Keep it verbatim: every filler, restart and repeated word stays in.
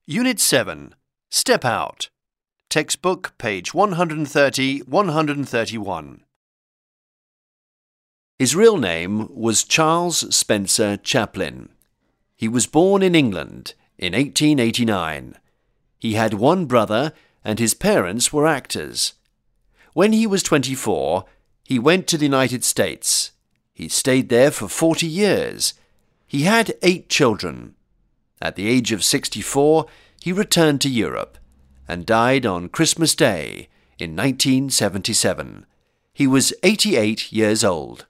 Unit seven. Step Out. Textbook, page one thirty to one thirty-one. His real name was Charles Spencer Chaplin. He was born in England in eighteen eighty-nine. He had one brother and his parents were actors. When he was twenty-four, he went to the United States. He stayed there for forty years. He had eight children. At the age of sixty-four, he returned to Europe and died on Christmas Day in nineteen seventy-seven. He was eighty-eight years old.